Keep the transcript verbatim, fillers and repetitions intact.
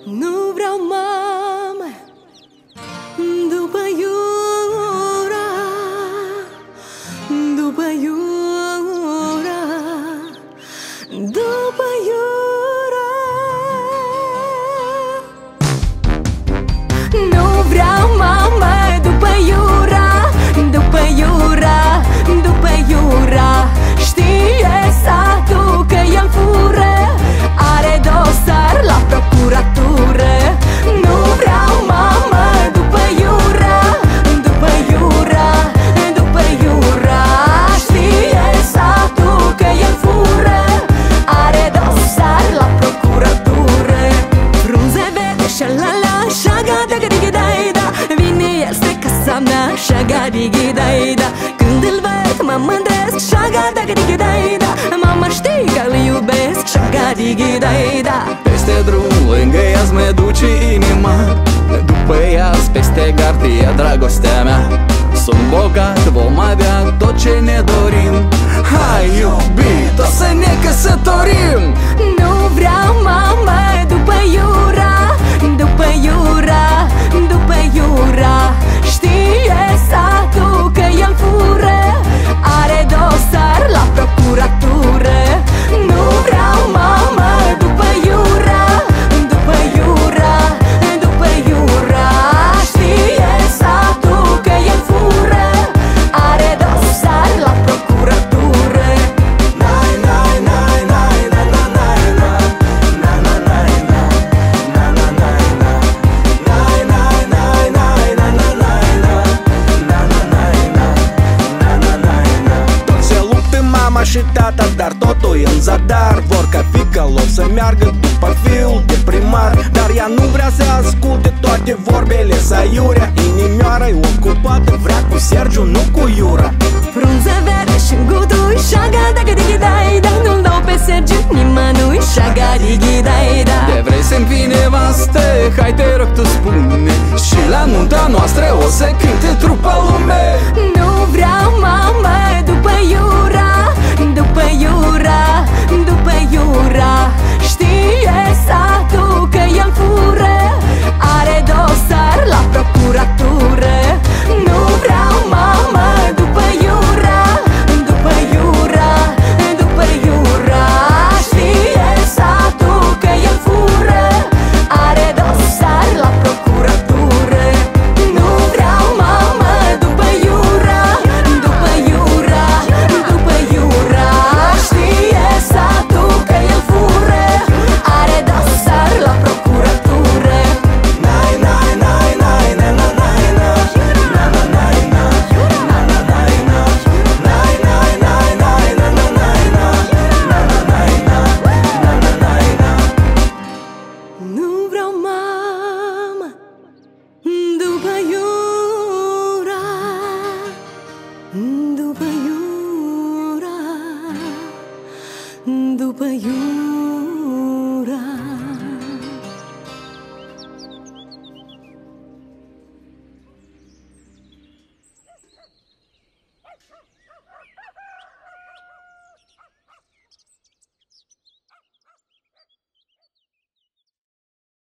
Nu vreau mame după Iura, după Iura, după Iura. Nu vreau mame după Iura, după Iura, după Iura. Știe satul că el fură, are dosar la procuratură. Nu vreau mamă după Iura, după Iura, după Iura. Știe satul că el fură, are dosar la procuratură. Frunze verde, șalala, șaga-da-ga-digi-da-i-da. Vine el spre casa mea, șaga-digi-da-i-da. Când îl văd mă mândresc, șaga-da-ga-digi-da-i-da. Mama știi că îl iubesc, șaga-digi-da-i-da. Peste drum, lângă ea-ți mă duce inima, după ea-ți peste gardie dragostea mea. Sunt bogat, vom avea tot ce ne dorim. Hai iubit, o să ne căsătorim. Nu vreau mamă după Iura, după Iura, după Iura. Știe satul că el fură, are dosar la procuratură. Nu vreau mamă după Iura, după Iura, după Iura. Știe satul că el fură, are dosar la procuratură. Nai, nai, nai, nai, na, na, nai, na. Na, na, nai, na. Na, na, nai, na. Nai, nai, nai, nai, na, na, nai, na. Na, na, nai, na. Na, na, nai, na. Tot se luptă mama și tata, dar totul e în zadar. Vor ca fiica lor să meargă după fiul de primar, dar ea nu vrea să asculte toate vorbele saiurea. Inimioara-i ocupată, vrea cu Sergiu, nu cu Iura. Frunze verde și gutui, șaga-da-ga-digi-da-i-da. Nu-l dau pe Sergiu nimănui, șaga-digi-da-i-da. De vrei să-mi fii nevastă, hai te rog tu spune, și la nunta noastră o să cânte trupa lume. Nu vreau mamă după Iura, după Iura, după Iura. Știe satul că el fură, are dosar la procuratură. Nu vreau mamă după Iura, după Iura, după Iura. Știe satul că el fură, are dosar la procuratură. Nu vreau mamă după Iura, după Iura, după Iura. Știe satul că el fură, are dosar la procuratură. Nai, nai, nai, nai, na, na, nai, na. Na, na, nai, na. Na, na, nai, na. Nai, nai, nai, nai, na, na, nai, na. Na, na, nai, na. Na, na, nai, na. Nu vreau mamă după Iura, după Iura, după Iura.